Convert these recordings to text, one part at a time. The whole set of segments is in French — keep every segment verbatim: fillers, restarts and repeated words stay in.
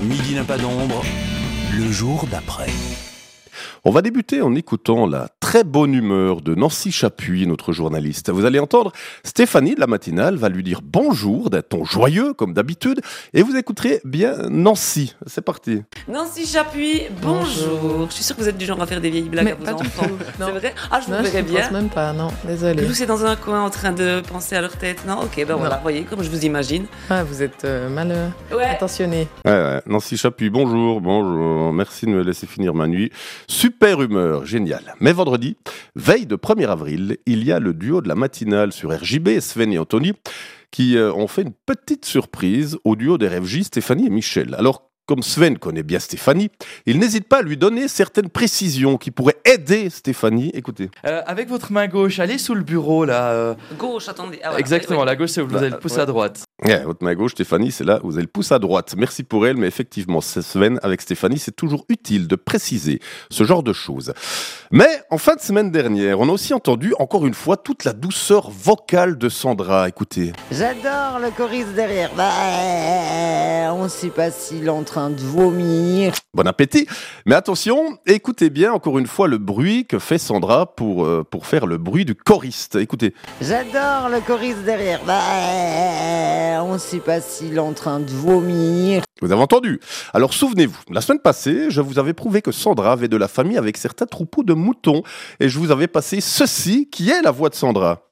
Midi n'a pas d'ombre, le jour d'après. On va débuter en écoutant la très bonne humeur de Nancy Chapuis, notre journaliste. Vous allez entendre Stéphanie de la matinale va lui dire bonjour d'un ton joyeux comme d'habitude et vous écouterez bien Nancy. C'est parti. Nancy Chapuis, bonjour. bonjour. Je suis sûre que vous êtes du genre à faire des vieilles blagues Mais à vos pas enfants. du tout. C'est vrai? Ah, je vous non, verrais je bien. pense même pas, non, désolé. Vous, c'est dans un coin en train de penser à leur tête. Non, ok, ben voilà, vous voyez, comme je vous imagine. Ah, vous êtes euh, mal euh, Ouais. intentionné. Ouais, ouais. Nancy Chapuis, bonjour, bonjour. Merci de me laisser finir ma nuit. Super humeur, génial. Mais vendredi, veille de premier avril, il y a le duo de la matinale sur R J B, Sven et Anthony, qui euh, ont fait une petite surprise au duo des R F J, Stéphanie et Michel. Alors, comme Sven connaît bien Stéphanie, il n'hésite pas à lui donner certaines précisions qui pourraient aider Stéphanie. Écoutez. Euh, avec votre main gauche, allez sous le bureau là. euh, Gauche, attendez. Ah, voilà. Exactement, Ouais, ouais. la gauche c'est où vous avez le pouce ouais. à droite. Ouais, votre main gauche, Stéphanie, c'est là, vous avez le pouce à droite. Merci pour elle, mais effectivement, c'est Sven avec Stéphanie, c'est toujours utile de préciser ce genre de choses. Mais en fin de semaine dernière, on a aussi entendu, encore une fois, toute la douceur vocale de Sandra. Écoutez. J'adore le choriste derrière. Bah, on ne sait pas s'il est en train de vomir. Bon appétit. Mais attention, écoutez bien encore une fois le bruit que fait Sandra pour, euh, pour faire le bruit du choriste. Écoutez. J'adore le choriste derrière. Bah, on ne sait pas s'il est en train de vomir. Vous avez entendu? Alors souvenez-vous, la semaine passée, je vous avais prouvé que Sandra avait de la famille avec certains troupeaux de moutons. Et je vous avais passé ceci qui est la voix de Sandra.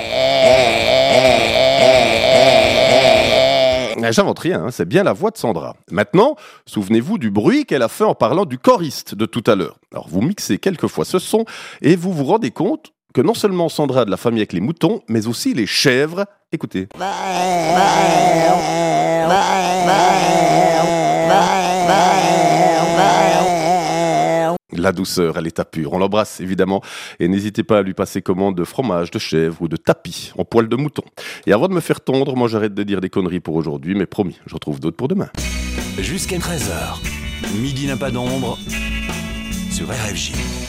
J'invente rien, hein, c'est bien la voix de Sandra. Maintenant, souvenez-vous du bruit qu'elle a fait en parlant du choriste de tout à l'heure. Alors vous mixez quelquefois ce son et vous vous rendez compte que non seulement Sandra a de la famille avec les moutons, mais aussi les chèvres. Écoutez. La douceur, elle est à pure. On l'embrasse évidemment et n'hésitez pas à lui passer commande de fromage, de chèvre ou de tapis en poil de mouton. Et avant de me faire tondre, moi j'arrête de dire des conneries pour aujourd'hui, mais promis, je retrouve d'autres pour demain. Jusqu'à treize heures, Midi n'a pas d'ombre sur R F J.